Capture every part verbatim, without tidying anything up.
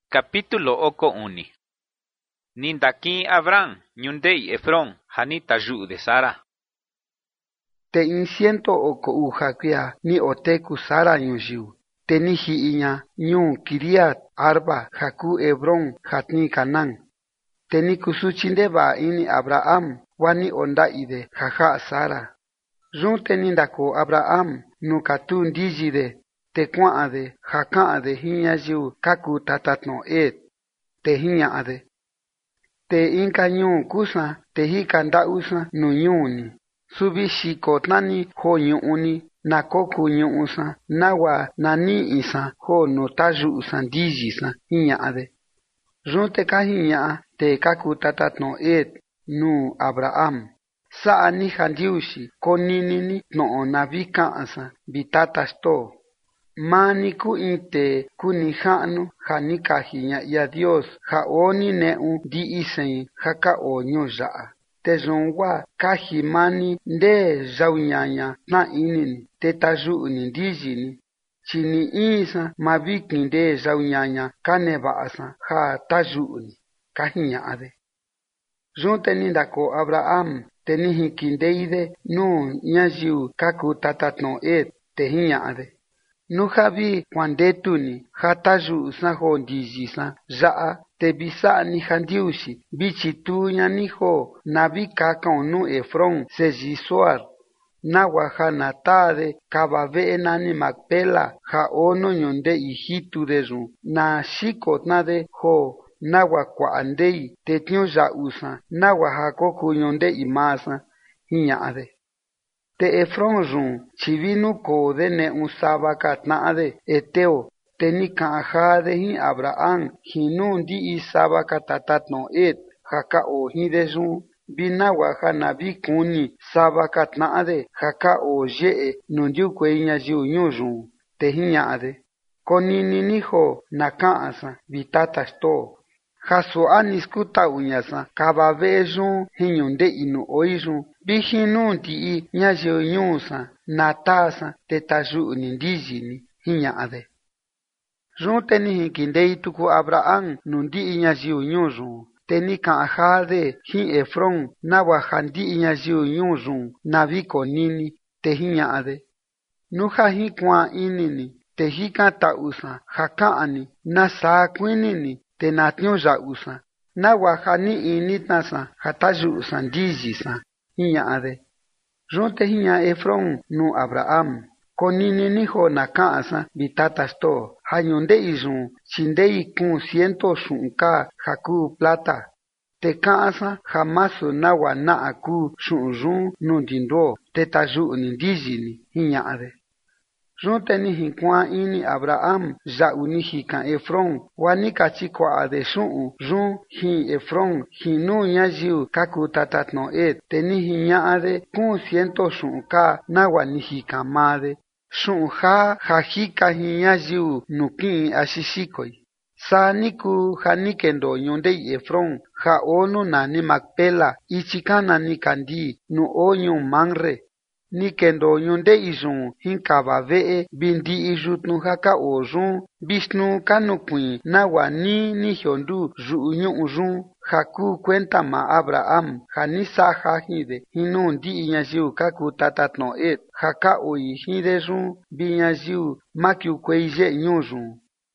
Capítulo oko uni. Nindakin Abraham, ñundei Efrón, hanita yu de Sara. Te inciento oko ujaquia ni oteku Sara ñujiu. Te ni hiiña ñu Kiriat Arba jaku Hebrón jatni Canán. Te ni kusuchindeba ini Abraham wani ondaide jaja Sara. Run te nindako Abraham nukatu ndijide te kuaade jakaade hiña yu kaku tatatno et. Te hiñaade. Te inka ñu kusa te hika ndausa nu ñuni. Subi shikotnani ho ñuuni nakoku ñuusa nawa nani isa ho no tayusa ndijisa hiñaade. Runte ka hiña te kaku tatatno et nu Abraham. Saa ni handiushi koninini no navikaasa bitatasto. Mani ku inte kuni hanu hanika hiña ya Dios ha oni neu di isen haka onyo jaa. Te zonwa kahi mani nde jaunyanya na inini te taju unindijini. Chini isa mabiki nde jaunyanya kane baasa ha taju uni kahinya ade. Junte nindako Abraham te nihikindeide nu nyajiu kaku tatatno et te hinya ade. Nujabi kwandetuni hataju saho ndijisa jaa te bisa ni handiushi bichitunya niho nabi kakanu Efrón sejisuar nawa hanatade kababe nani Macpela ha ono nyonde ijitu dezu na shikotnade ho nawa kwaandei te tioja usa nawa hakoku nyonde imasa hiñaade. Te Efrón run chivinu kode ne usaba katnaade eteo te ni kaajade hi Abraham hinun di isaba katatatno et haka o hidezu binawa hanabi kuni saba katnaade haka o jee nundiu kweinya jiu nyuzu te hiñaade. Konini niho nakaasa bitatasto. Jaso aniskuta uñasa kababezu hiñunde inu oizu bihinu ti ñayo ñusa natasa te tayu nindijini hiñaade. Runte ni hinkindei tuku Abraham nundi ñayo ñuzu te ni kaajade hi Efrón nawa handi ñayo ñuzu nabiko nini te hiñaade. Nuja hi kwa inini te hika tausa hakaani nasa kwinini te natnyo ja usa nawa hani initnasa hatayu usa ndijisa hiñaade. Runte hiña Efrón nu Abraham konini niho nakaasa bitatasto hañonde izun chindei kun ciento shunka haku plata te kaasa hamasu nawa naaku shunrun nundindo te tayu nindijini hiñaade. Runte ni hinkwa ini Abraham ja unihika Efrón wani kachikwa ade shun run hi Efrón hinu ñajiu kaku tatatno et te ni hiñaade kun ciento shunka nawa nihika made shun ha hajika hiñajiu nukin ashishikoi. Sa niku hanikendo nyondei Efrón ha onu nani Macpela ichikana nikandi nu onyu manre. Ni kendo nyonde izun hinkaba vee bindi izutnu haka ozun bisnu kanukui nawa ni ni hiondu ruunyu uzun haku cuenta ma Abraham hanisa hahide hinu ndi inyajiu kaku tatatno et haka oi hidezun binyajiu makiu kweije nyuzun.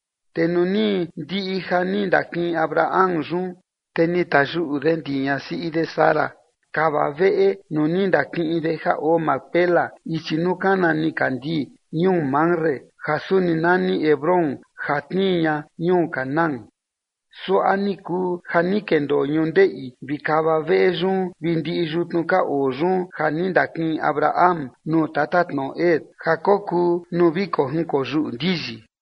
Tenuni ndi ihani ndakin Abraham zun teni taju urendinya si ide Sara. Kaba vee nuninda kin ha o Macpela ichinukana ni kandi nyun manre hasuni nani Hebrón hatniya nyun Canán. So aniku hanikendo nyondei bikaba veezun bindi ijutnuka ozun haninda kin Abraham no tatatno et hakoku no biko hunko ju ndiji.